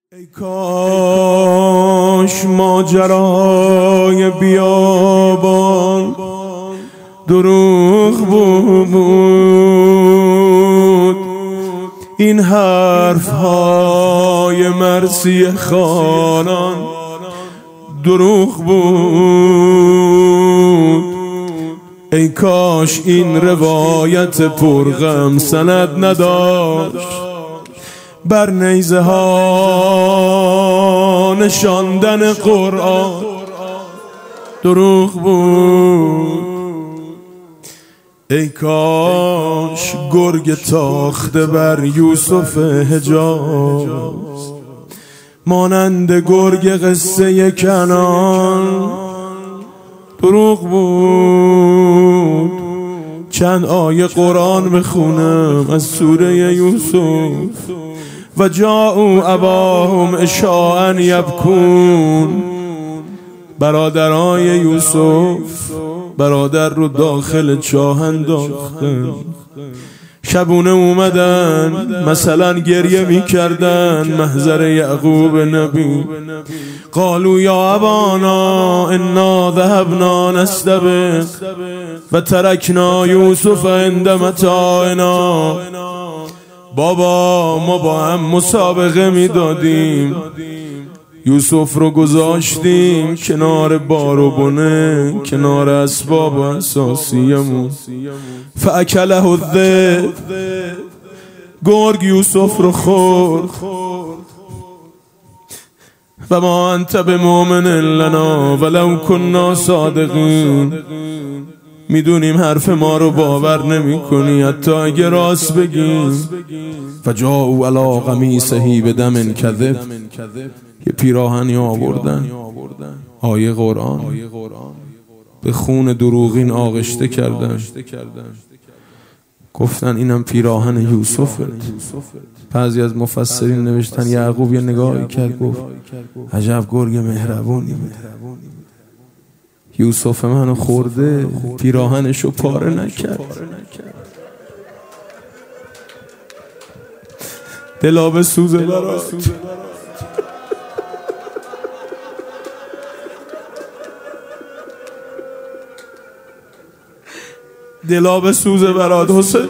ای کاش ماجرای بیابان دروغ بود، این حرف های مرثیه خوانان دروغ بود. ای کاش این روایت پرغم سند نداشت، بر نیزه ها نشاندن قرآن دروغ بود. ای کاش گرگ تاخته بر یوسف حجاز مانند گرگ قصه کنعان دروغ بود. چند آیه قرآن بخونم از سوره یوسف. و جاءوا اباهم عشاء یبکون، برادرای یوسف برادر رو داخل چاه انداختن، شبونه اومدن مثلا گریه میکردن محضر یعقوب نبی. قالوا یا ابانا انا ذهبنا نستبق و ترکنا یوسف عند متاعنا. بابا ما با هم مسابقه میدادیم، یوسف رو گذاشتیم کنار بار و بنه، کنار اسباب و اساسیمون. فاکله الذئب، گرگ یوسف رو خورد. و ما انت بمؤمن لنا ولو كنا صادقین، میدونیم حرف ما رو باور نمی کنی حتی اگه راست بگیم. فجاءوا علی قمیصه بدم کذب، یه پیراهنی آوردن، آیه قرآن به خون دروغین آغشته کردن، گفتن اینم پیراهن یوسفه. بعضی از مفسرین نوشتن یعقوب یه نگاهی کرد گفت عجب گرگ مهربونی بود، یوسف منو خورده پیراهنشو پاره نکرد. دلا به سوزه برات، دلا به سوزه برات حسین.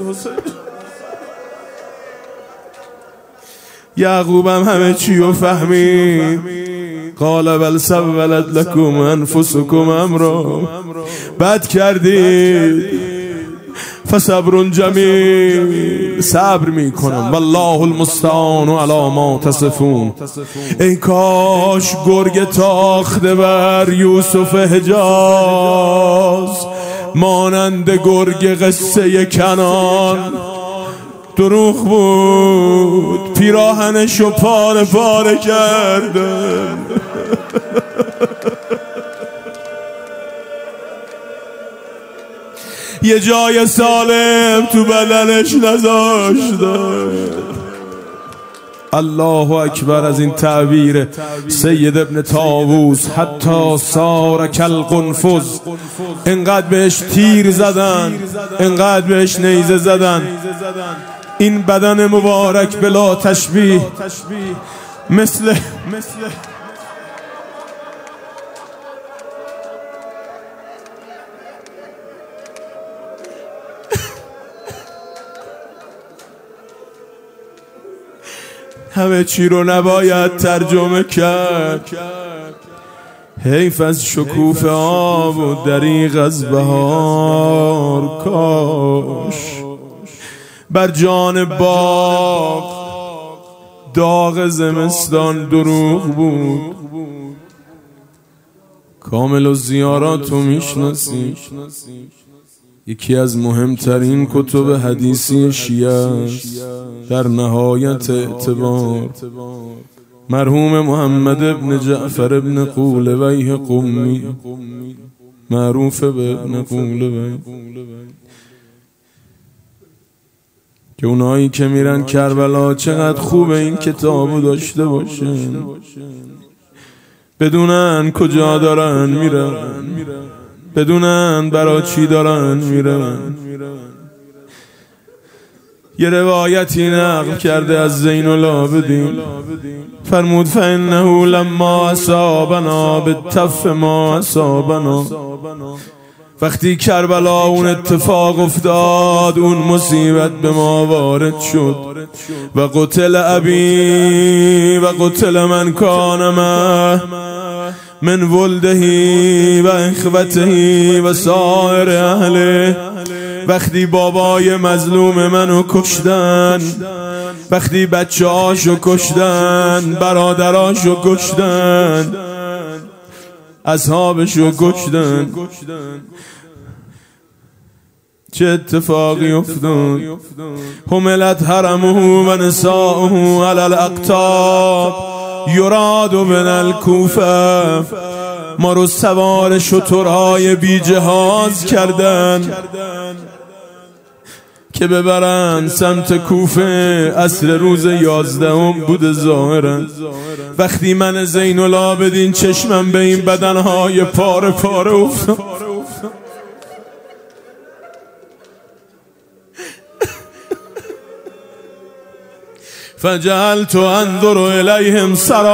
یعقوبم همه چیو فهمید. قال بل سولت لكم انفسكم امرا، بد کردید فصبر جمیل، صبر میکنم والله المستعان علی ما تصفون. ای کاش گرگ تاخته بر یوسف حجاز مانند گرگ قصه کنعان دروغ بود. پیراهنشو پاره پاره کردن، یه جای سالم تو بدنش نذاشتن. الله اکبر از این تعبیر سید ابن طاووس. حتی صار کالقنفذ، انقدر بهش تیر زدن، انقدر بهش نیزه زدن، این بدن مبارک بلا تشبیه مثل همه چی رو نباید ترجمه کرد. حیف از شکوفه آب و دریغ از بهار، کاش بر جان باغ داغ زمستان دروغ بود. کامل الزیارات رو میشناسی، یکی از مهمترین کتب حدیثی شیعه در نهایت اعتبار. مرحوم محمد ابن جعفر ابن قولویه قمی، معروف به ابن قولویه، که اونایی که میرن کربلا چقدر خوبه این کتابو داشته باشن، بدونن کجا دارن میرن، بدونن برا چی دارن میرن. یه روایتی نقل کرده از زین العابدین، فرمود فانه لما اصابنا بالتف ما اصابنا، وقتی کربلا اون اتفاق افتاد، اون مصیبت به ما وارد شد، و قتل ابی و قتل من کان من ولده و اخوته و سایر اهله، وقتی بابای مظلوم منو کشتن، وقتی بچه هاشو کشتن، برادراشو کشتن، اصحابشو کشتن، چه اتفاقی افتاد؟ حملت حرمه و نساؤه علی الاقطاب یراد من الکوفه، ما رو سوار شترهای بی جهاز کردن که ببرن سمت کوفه. عصر روز 11 بود ظاهرا. وقتی من زین العابدین چشمم به این بدنهای پاره پاره افتاد، فجعلت انظر الیهم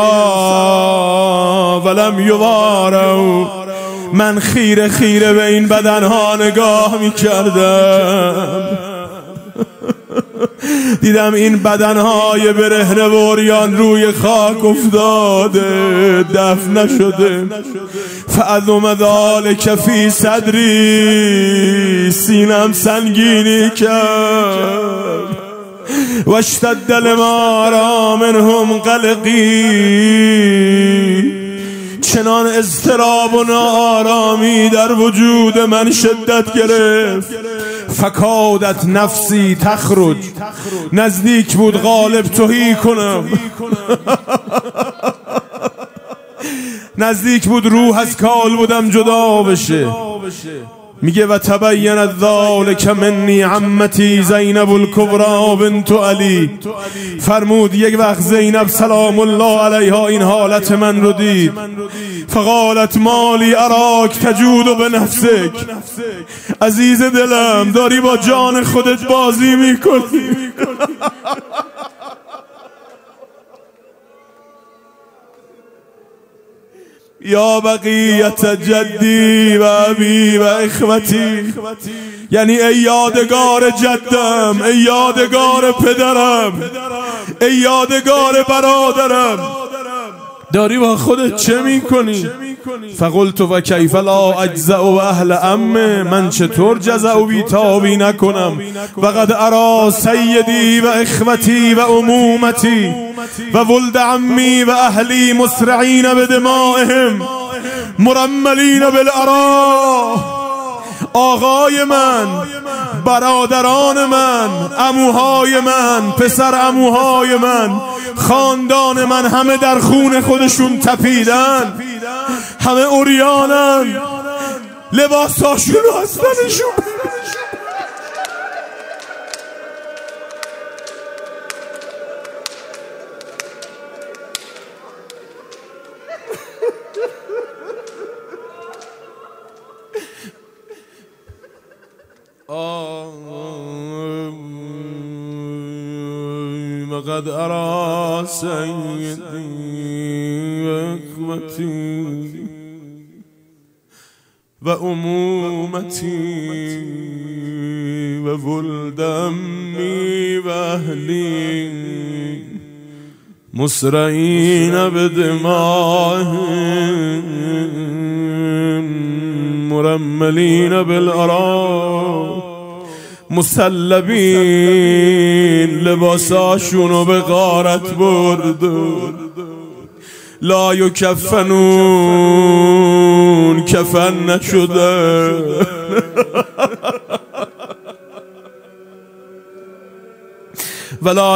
سرا ولم یواروا، من خیره خیره به این بدنها نگاه میکردم، دیدم این بدنهای برهنه و عریان روی خاک افتاده، دفن نشده. فعظم ذلک فی صدری، سینم سنگینی کرد، و اشتد لما را منهم قلقی، چنان اضطراب و ناآرامی در وجود من شدت گرفت. فکادت نفسی تخرج، نزدیک بود غالب تهی کنم، نزدیک بود روح از کال بودم جدا بشه. میگه و تبین ذلک منی عمتی زینب الکبری بنت علی، فرمود یک وقت زینب سلام الله علیها این حالت من رو دید، فقالت مالی اراک تجود به نفسک، عزیز دلم داری با جان خودت بازی میکنی. یا بقیت جدی و ابی و اخوتی، یعنی ای یادگار جدم، ای یادگار پدرم، ای یادگار برادرم، داری با خودت چه میکنی؟ فقلت و کیف لا اجزع و اهل امه، من چطور جزع و بیتابی نکنم؟ و قد ارا سیدی و اخوتی و امومتی و ولد عمی و اهلی مسرعین بدمائهم مرملین بالعرا، آقای من، برادران من، عموهای من، پسر عموهای من، خاندان من همه در خون خودشون تپیدن، همه عریانن، لباساشون رو از تنشون. وقد ارى سيدي واخوتي وامومتي وولد عمي واهلي مسرعين بدمائهم مرملين بالعرا، مسلبین لباساشونو به غارت برد، لا یکفنون کفن نشده، ولا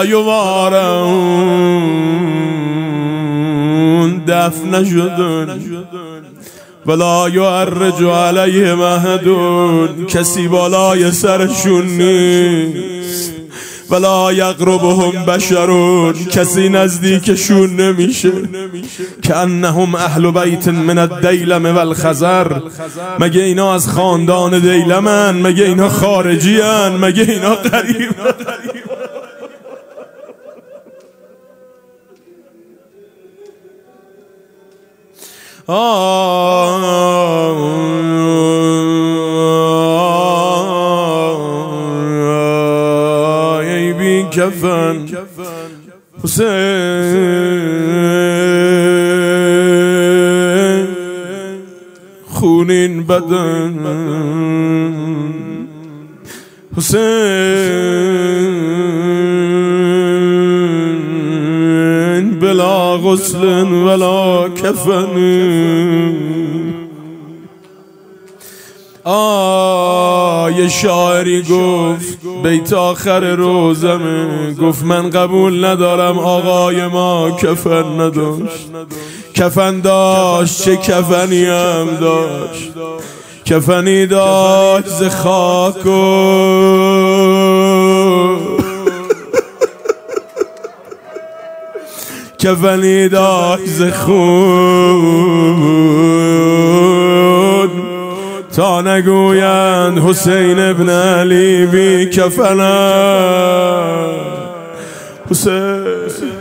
یوارون دفن نشدن، ولا یعرج علیهم احد، کسی بالای سرشون نیست، ولا یقربهم بشر، کسی نزدیکشون نمیشه، کانهم اهل بیت من الدیلم والخزر، مگه اینا از خاندان دیلمن؟ مگه اینا خارجی ان؟ مگه اینا غریب؟ ای بی کفن حسین، خونین بدن حسین، بلا غسل ولا کفن. یه شاعری گفت بیت آخر روزمه، گفت من قبول ندارم آقای ما کفن نداشت. کفن داشت چه کفنی هم داشت، کفنی داشت ز خاک و کفنی داشت ز خون، تا نگویند حسین ابن علی بی کفن. حسین